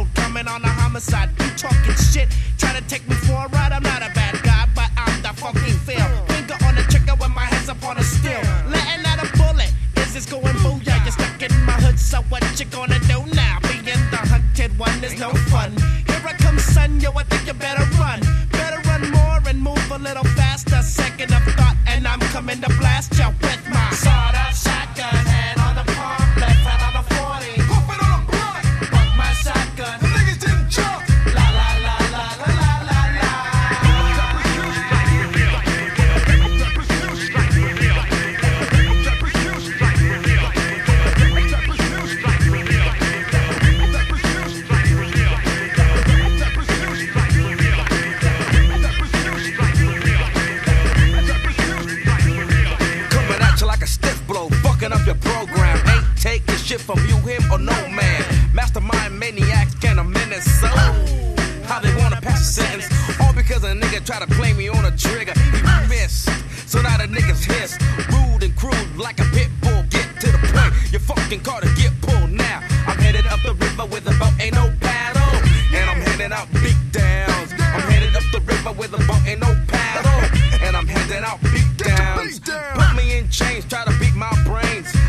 road, coming on a homicide. You talking shit, trying to take me for a ride. I'm not a bad guy, but I'm the fucking feel. Finger on the trigger with my hands up on the steel. Letting out a bullet, is this going booyah? You're stuck in my hood, so what you gonna do now? Being the hunted one is no fun. Here I come, son, yo, I think you better run. Better run more and move a little faster. Second of thought, and I'm coming to blast you with my sawed-off shotgun. Hand on the palm, left hand on the 40. Pump it on a blunt. Buck my shotgun. The niggas didn't jump. La la la la la la la la. Coming at you like a stiff blow, fucking up your program. Ain't taking shit from you, him, or no man. Mastermind maniacs can a menace, so how they wanna pass a sentence? All because a nigga try to play me on a trigger. He missed, so now the niggas hiss. Rude and crude like a pit bull. Get to the point, your fucking car to get pulled now. I'm headed up the river with a boat, ain't no paddle. And I'm heading out big downs. I'm headed up the river with a boat, ain't no paddle. And I'm heading out big downs. Put me in chains, try to beat my brains.